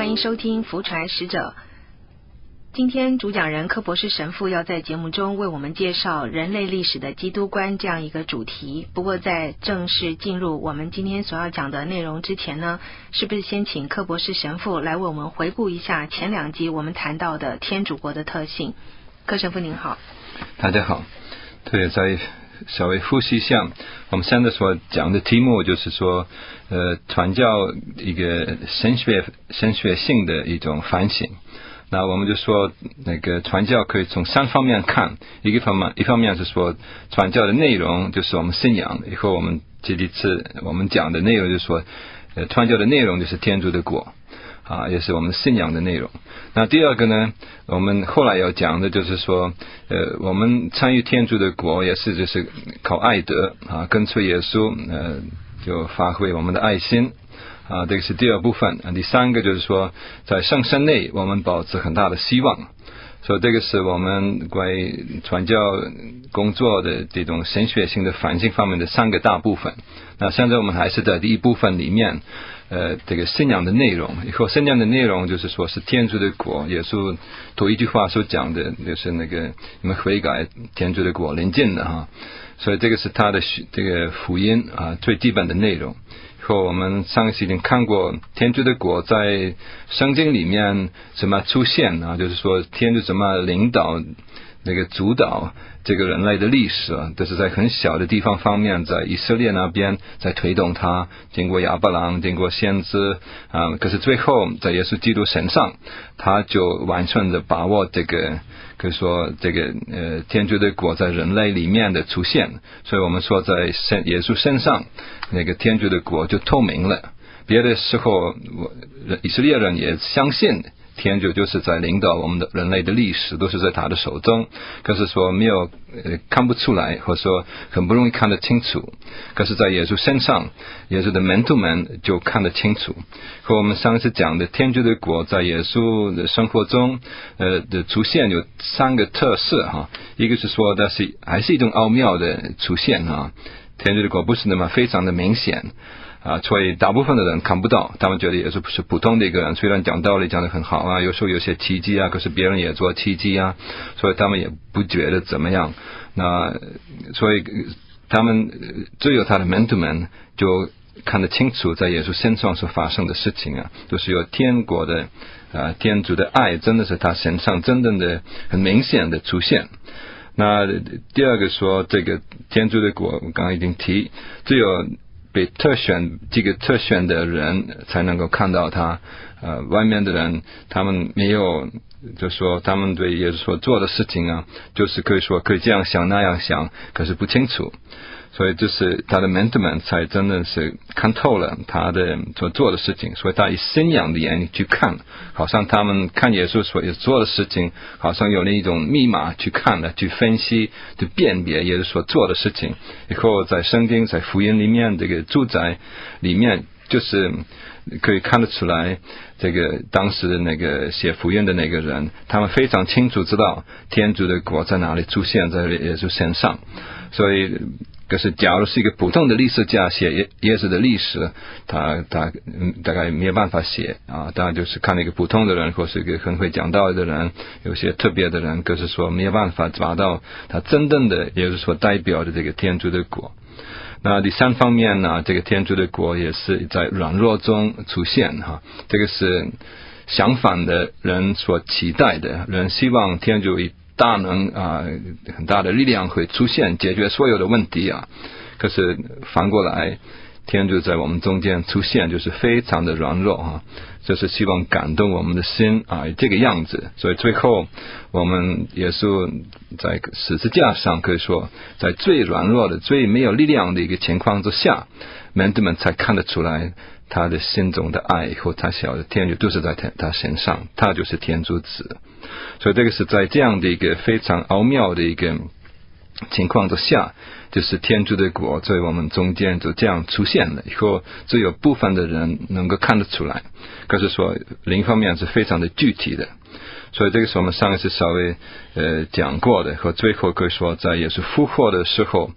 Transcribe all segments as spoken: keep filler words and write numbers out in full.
欢迎收听福传使者。今天主讲人柯博士神父要在节目中为我们介绍人类历史的基督观这样一个主题。不过在正式进入我们今天所要讲的内容之前呢，是不是先请柯博士神父来为我们回顾一下前两集我们谈到的天主国的特性。柯神父您好。 大家好。对，在稍微复习一下我们现在所讲的题目，就是说呃，传教一个神学神学性的一种反省。那我们就说那个传教可以从三方面看，一个方面一方面是说传教的内容就是我们信仰，以后我们这一次我们讲的内容就是说呃，传教的内容就是天主的国啊，也是我们信仰的内容。那第二个呢，我们后来要讲的就是说呃，我们参与天主的国也是就是靠爱德啊，跟随耶稣呃，就发挥我们的爱心啊，这个是第二部分。啊，第三个就是说在圣神内我们保持很大的希望，所以这个是我们关于传教工作的这种神学性的反省方面的三个大部分。那现在我们还是在第一部分里面呃，这个信仰的内容。以后信仰的内容就是说是天主的国，耶稣头一句话所讲的就是那个你们悔改，天主的国临近了哈，所以这个是他的这个福音啊最基本的内容。以后我们上一次已经看过天主的国在圣经里面怎么出现啊，就是说天主怎么领导那个主导这个人类的历史啊，这是在很小的地方方面，在以色列那边在推动它，经过亚伯郎，经过先知啊，可是最后在耶稣基督身上，他就完全的把握这个可以说这个呃天主的国在人类里面的出现。所以我们说在耶稣身上那个天主的国就透明了。别的时候以色列人也相信天主就是在领导我们的人类的历史，都是在他的手中，可是说没有呃看不出来，或者说很不容易看得清楚。可是在耶稣身上，耶稣的门徒们就看得清楚。和我们上次讲的天主的国在耶稣的生活中呃的出现有三个特色哈，一个是说它是还是一种奥妙的出现啊，天主的国不是那么非常的明显啊，所以大部分的人看不到，他们觉得也是不是普通的一个人，虽然讲道理讲得很好啊，有时候有些奇迹啊，可是别人也做奇迹啊，所以他们也不觉得怎么样。那所以他们只有他的门徒们就看得清楚在耶稣身上所发生的事情啊，就是有天国的啊天主的爱真的是他身上真正的很明显的出现。那第二个说这个天主的国，我刚刚已经提，只有被特选这个特选的人才能够看到他，呃，外面的人他们没有，就说他们对耶稣所做的事情啊，就是可以说可以这样想那样想，可是不清楚。所以就是他的门徒们才真的是看透了他的所做的事情，所以他以信仰的眼里去看，好像他们看耶稣所做的事情，好像有那一种密码去看了，去分析，去辨别耶稣所做的事情。以后在圣经在福音里面这个住宅里面，就是可以看得出来，这个当时的那个写福音的那个人，他们非常清楚知道天主的国在哪里出现在耶稣身上。所以可是假如是一个普通的历史家写耶耶稣的历史，他他大概没有办法写啊，当然就是看一个普通的人，或是一个很会讲道理的人，有些特别的人，可是说没有办法抓到他真正的也就是所代表的这个天主的国。那第三方面呢，这个天主的国也是在软弱中出现哈，这个是相反的人所期待的，人希望天主以大能啊，很大的力量会出现，解决所有的问题啊。可是反过来，天主在我们中间出现，就是非常的软弱啊，就是希望感动我们的心啊，这个样子。所以最后，我们耶稣在十字架上，可以说在最软弱的、最没有力量的一个情况之下，门徒们才看得出来他的心中的爱和他晓得天主都是在他身上，他就是天主子。所以这个是在这样的一个非常奥妙的一个情况之下，就是天主的国在我们中间就这样出现了，以后只有部分的人能够看得出来，可是说另一方面是非常的具体的。所以这个是我们上一次稍微呃讲过的，和最后可以说在耶稣复活的时候，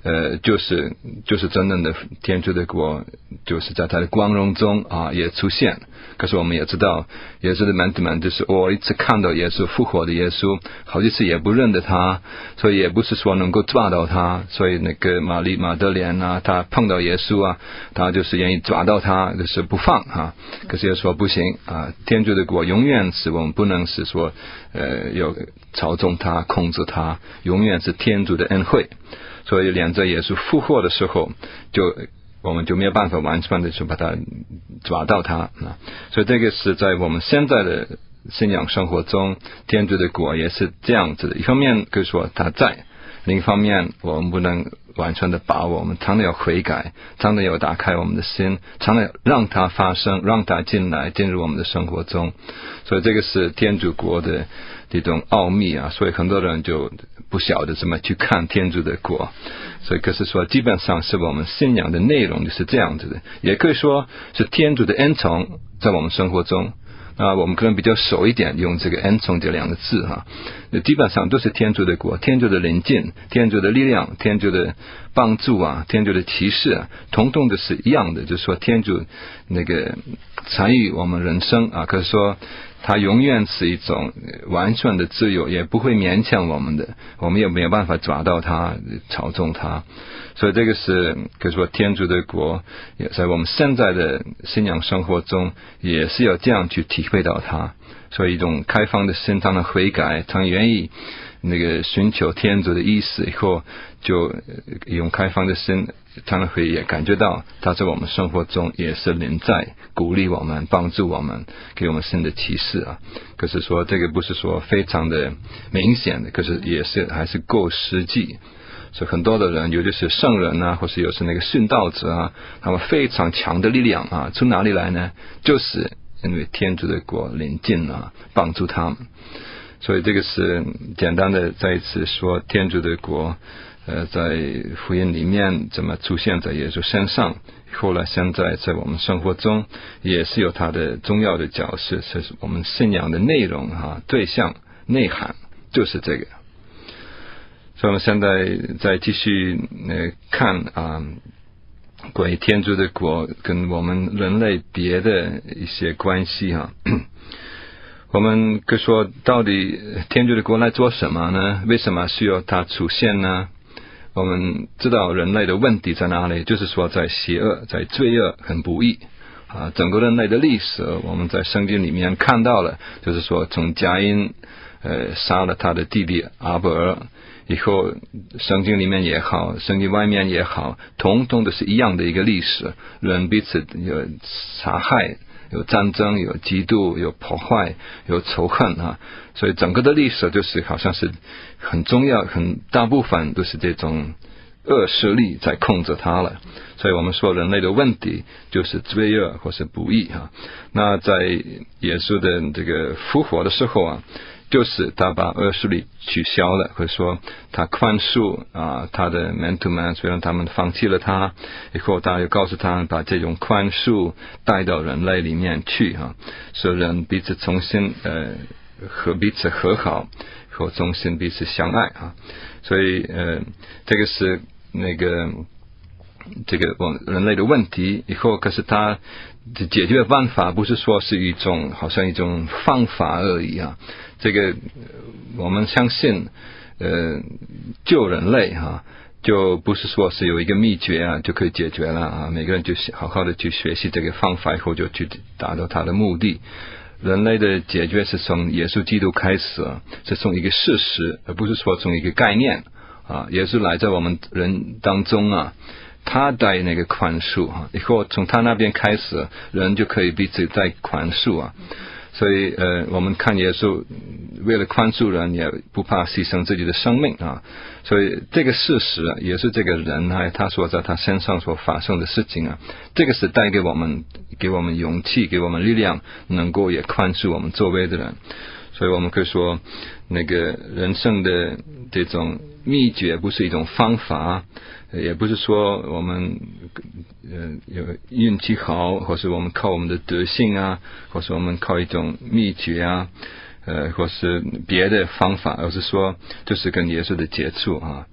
呃，就是就是真正的天主的国，就是在他的光荣中啊也出现。可是我们也知道，耶稣的门徒们就是我一次看到耶稣复活的耶稣，好几次也不认得他，所以也不是说能够抓到他。所以那个玛丽马德莲啊，他碰到耶稣啊，他就是愿意抓到他，就是不放啊。可是也说不行啊，天主的国永远是我们不能是说呃有操纵他、控制他，永远是天主的恩惠。所以连在耶稣复活的时候，就我们就没有办法完全的去把他抓到他啊。所以这个是在我们现在的信仰生活中，天主的国也是这样子的。一方面可以说他在，另一方面我们不能完全的把握，我们常常要悔改，常常要打开我们的心，常常让它发生，让它进来进入我们的生活中。所以这个是天主国的这种奥秘啊，所以很多人就不晓得怎么去看天主的国。所以可是说基本上是我们信仰的内容就是这样子的，也可以说是天主的恩宠在我们生活中。那我们可能比较熟一点用这个恩宠这两个字哈，基本上都是天主的国，天主的临近，天主的力量，天主的帮助啊，天主的启示啊，统统的是一样的，就是说天主那个参与我们人生啊，可是说它永远是一种完全的自由，也不会勉强我们的，我们也没有办法抓到它，操纵它。所以这个是可以说天主的国也在我们现在的信仰生活中也是要这样去体会到它。所以一种开放的心，常常悔改，常愿意那个寻求天主的意思，以后就用开放的心，常常会也感觉到他在我们生活中也是临在，鼓励我们，帮助我们，给我们新的启示啊。可是说这个不是说非常的明显的，可是也是还是够实际。所以很多的人，尤其是圣人啊，或是有时那个殉道者啊，他们非常强的力量啊，从哪里来呢？就是因为天主的国临近啊，帮助他们。所以这个是简单的再一次说天主的国呃，在福音里面怎么出现在耶稣身上，后来现在在我们生活中也是有它的重要的角色，是我们信仰的内容啊，对象内涵就是这个。所以我们现在再继续呃看啊，关于天主的国跟我们人类别的一些关系啊。我们可说到底天主的国来做什么呢？为什么需要它出现呢？我们知道人类的问题在哪里，就是说在邪恶，在罪恶很不义啊。整个人类的历史我们在圣经里面看到了，就是说从迦因呃杀了他的弟弟阿伯尔以后，圣经里面也好，圣经外面也好，统统都是一样的一个历史，人彼此有杀害，有战争，有嫉妒，有破坏，有仇恨啊。所以整个的历史就是好像是很重要，很大部分都是这种恶势力在控制它了。所以我们说人类的问题就是罪恶或是不义啊。那在耶稣的这个复活的时候啊，就是他把恶势力取消了，或者说他宽恕啊他的门徒们，虽然他们放弃了他，以后他又告诉他们把这种宽恕带到人类里面去啊，使人彼此重新呃和彼此和好，和重新彼此相爱啊。所以呃这个是那个这个我人类的问题，以后可是他的解决办法不是说是一种好像一种方法而已啊。这个我们相信呃救人类哈、啊，就不是说是有一个秘诀啊就可以解决了啊。每个人就好好的去学习这个方法以后，就去达到他的目的。人类的解决是从耶稣基督开始，是从一个事实，而不是说从一个概念啊。耶稣来在我们人当中啊，他带那个宽恕啊，以后从他那边开始，人就可以彼此再宽恕啊。所以呃，我们看耶稣为了宽恕人，也不怕牺牲自己的生命啊。所以这个事实啊，也是这个人还有他所在他身上所发生的事情啊，这个是带给我们给我们勇气，给我们力量，能够也宽恕我们周围的人。所以我们可以说那个人生的这种秘诀不是一种方法，也不是说我们呃有运气好，或是我们靠我们的德性啊，或是我们靠一种秘诀啊，呃或是别的方法，而是说就是跟耶稣的接触啊，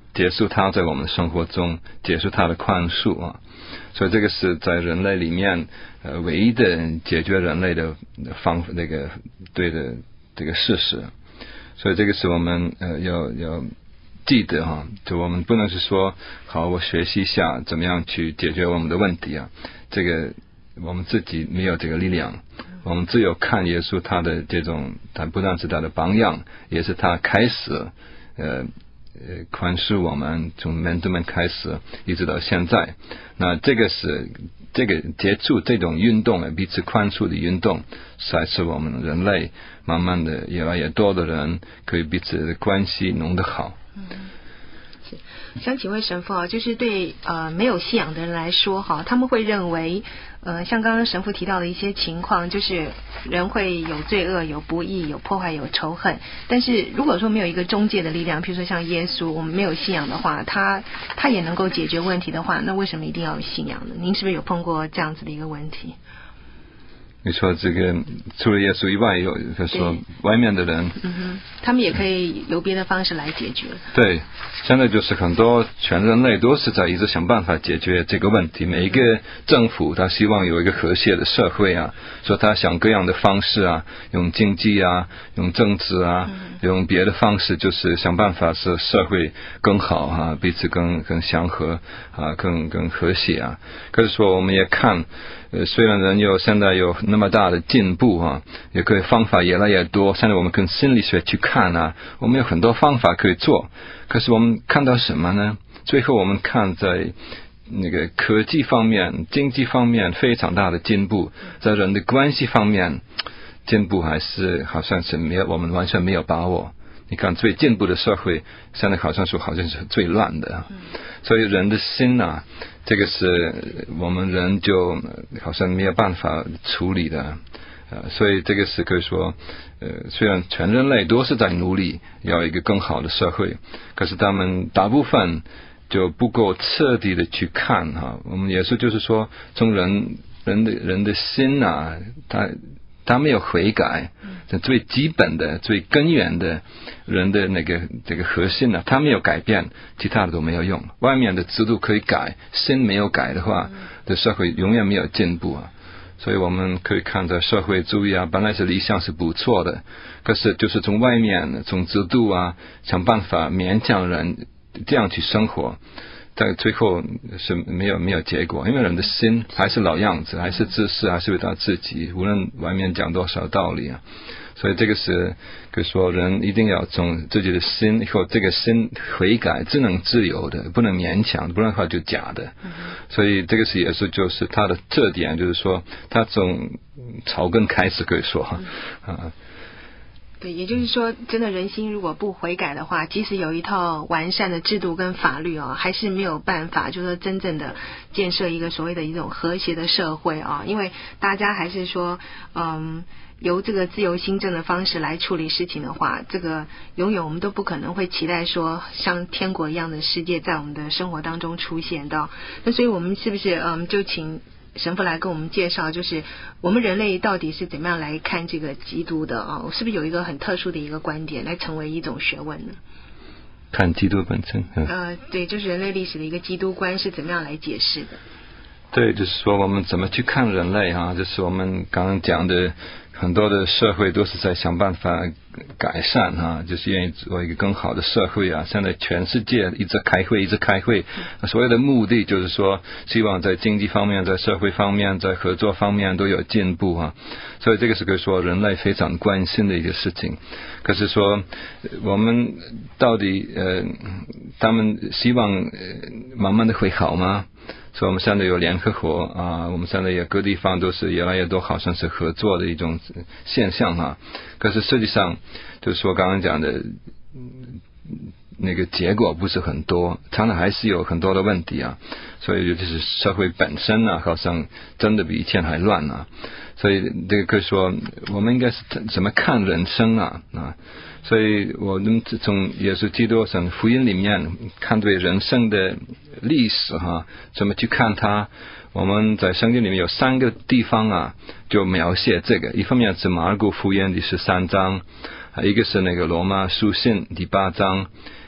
结束他在我们的生活中，结束他的宽恕啊。所以这个是在人类里面呃唯一的解决人类的方那个对的这个事实。所以这个是我们呃要要记得哈，就我们不能是说好我学习一下怎么样去解决我们的问题啊，这个我们自己没有这个力量。我们只有看耶稣他的这种，他不但是他的榜样，也是他开始呃呃宽恕我们，从门徒们开始一直到现在。那这个是这个接触这种运动，彼此宽恕的运动，才是我们人类慢慢的越来越多的人可以彼此的关系弄得好。 嗯，想请问神父啊，就是对呃没有信仰的人来说哈，他们会认为呃像刚刚神父提到的一些情况，就是人会有罪恶、有不义、有破坏、有仇恨。但是如果说没有一个中介的力量，譬如说像耶稣，我们没有信仰的话，他他也能够解决问题的话，那为什么一定要有信仰呢？您是不是有碰过这样子的一个问题？ 你说这个除了耶稣以外，有就是说外面的人， 嗯哼，他们也可以有别的方式来解决。 对，现在就是很多全人类都是在一直想办法解决这个问题。每一个政府他希望有一个和谐的社会啊，所以他想各样的方式啊，用经济啊，用政治啊，嗯、用别的方式，就是想办法使社会更好啊，彼此更更相合啊，更更和谐啊。可是说我们也看。呃，虽然人有现在有那么大的进步啊，也可以方法越来越多。现在我们跟心理学去看啊，我们有很多方法可以做。可是我们看到什么呢？最后我们看在那个科技方面、经济方面非常大的进步，在人的关系方面进步还是好像是没有，我们完全没有把握。你看最进步的社会，现在好像说好像是最烂的，所以人的心啊。这个是我们人就好像没有办法处理的，呃，所以这个是可以说，呃，虽然全人类都是在努力要一个更好的社会，可是他们大部分就不够彻底的去看哈。我们也是就是说，从人人的人的心啊，他他没有悔改，这最基本的、最根源的人的那个这个核心呢、啊，他没有改变，其他的都没有用。外面的制度可以改，心没有改的话，这社会永远没有进步啊。所以我们可以看到社会主义啊，本来是理想是不错的，可是就是从外面、从制度啊，想办法勉强人这样去生活。但最后是没有没有结果，因为人的心还是老样子，还是自私，还是为他自己，无论外面讲多少道理啊。所以这个是可以说人一定要从自己的心以后，这个心悔改，只能自由的，不能勉强，不然的话就假的。嗯、所以这个是也是就是它的特点，就是说它从草根开始可以说啊。嗯对，也就是说，真的人心如果不悔改的话，即使有一套完善的制度跟法律啊，还是没有办法，就是说真正的建设一个所谓的一种和谐的社会啊，因为大家还是说，嗯，由这个自由心证的方式来处理事情的话，这个永远我们都不可能会期待说像天国一样的世界在我们的生活当中出现到。那所以我们是不是嗯，就请神父来跟我们介绍，就是我们人类到底是怎么样来看这个基督的啊？是不是有一个很特殊的一个观点来成为一种学问呢？ 看基督本身，嗯、 呃，对，就是人类历史的一个基督观是怎么样来解释的？ 对，就是说我们怎么去看人类啊？就是我们刚刚讲的，很多的社会都是在想办法改善啊，就是愿意做一个更好的社会啊。现在全世界一直开会，一直开会，所谓的目的就是说，希望在经济方面、在社会方面、在合作方面都有进步啊。所以这个是可以说人类非常关心的一个事情。可是说，我们到底呃，他们希望呃慢慢的会好吗？所以我们现在有联合国啊，我们现在有各地方都是越来越多，好像是合作的一种现象啊。可是实际上，就是说刚刚讲的，那个结果不是很多，常常还是有很多的问题啊。所以就是社会本身啊，好像真的比以前还乱啊。所以这个可以说，我们应该是怎么看人生啊啊？所以我们从耶稣基督从福音里面看对人生的历史哈，怎么去看它？我们在圣经里面有三个地方啊，就描写这个。一方面是马尔谷福音第十三章，一个是那个罗马书信第八章，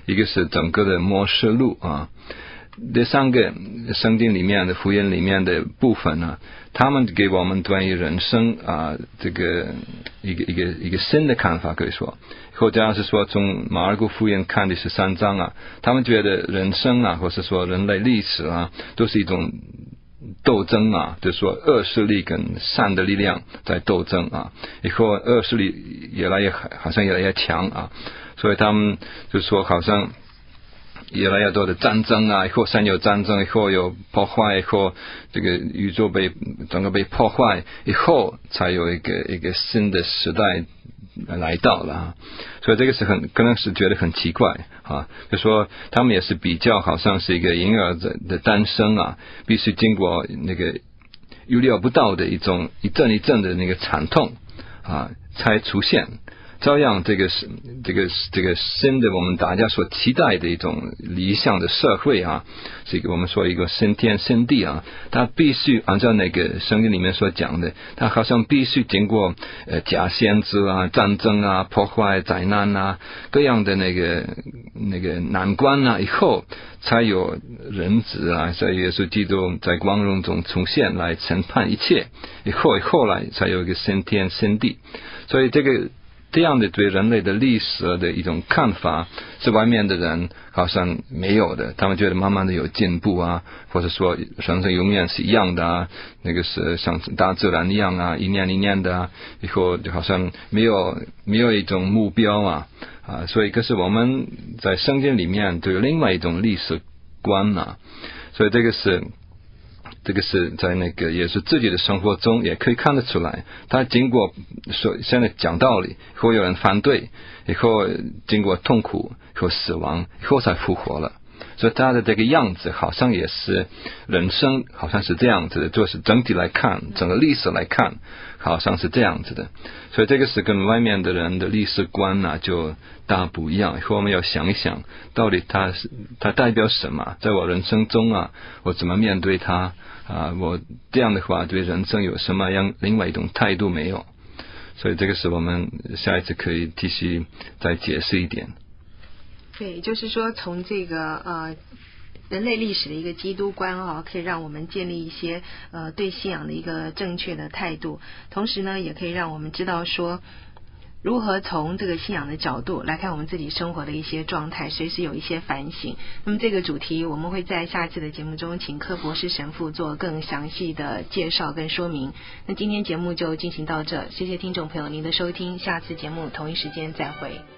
一个是整个的末世录啊。这三个圣经里面的福音里面的部分呢，他们给我们关于人生啊这个一个一个一个新的看法，可以说，或者是说从马尔谷福音看的十三章啊，他们觉得人生啊，或是说人类历史啊，都是一种斗争啊，就是说恶势力跟善的力量在斗争啊，以后恶势力越来越好像越来越强啊，所以他们就说好像越来越多的战争啊，以后先有战争，以后有破坏，以后这个宇宙被整个被破坏，以后才有一个一个新的时代来到了啊。所以这个是很可能是觉得很奇怪啊，就说他们也是比较好像是一个婴儿的的诞生啊，必须经过那个预料不到的一种一阵一阵的那个惨痛啊才出现。照样这个是这个这个新的我们大家所期待的一种理想的社会啊，是一个我们说一个新天新地啊，它必须按照那个圣经里面所讲的，它好像必须经过呃假先知啊、战争啊、破坏、灾难啊各样的那个那个难关啊以后，才有人子啊，在耶稣基督在光荣中出现来审判一切，以后后来才有一个新天新地。所以这个这样的对人类的历史的一种看法，是外面的人好像没有的。他们觉得慢慢的有进步啊，或者说人生永远是一样的啊，那个是像大自然一样啊，一年一年的啊，以后就好像没有没有一种目标啊啊，所以可是我们在圣经里面都有另外一种历史观啊，所以这个是。这个是在那个也是自己的生活中也可以看得出来，他经过说现在讲道理，会有人反对，以后经过痛苦和死亡，以后才复活了。所以他的这个样子好像也是人生好像是这样子的，就是整体来看，整个历史来看好像是这样子的。所以这个是跟外面的人的历史观啊就大不一样。以后我们要想一想，到底它是它代表什么，在我人生中啊，我怎么面对它啊？我这样的话对人生有什么样另外一种态度没有？所以这个是我们下一次可以继续再解释一点。 对，就是说从这个呃人类历史的一个基督观啊，可以让我们建立一些呃对信仰的一个正确的态度，同时呢，也可以让我们知道说如何从这个信仰的角度来看我们自己生活的一些状态，随时有一些反省。那么这个主题我们会在下次的节目中请柯博士神父做更详细的介绍跟说明。那今天节目就进行到这，谢谢听众朋友您的收听，下次节目同一时间再会。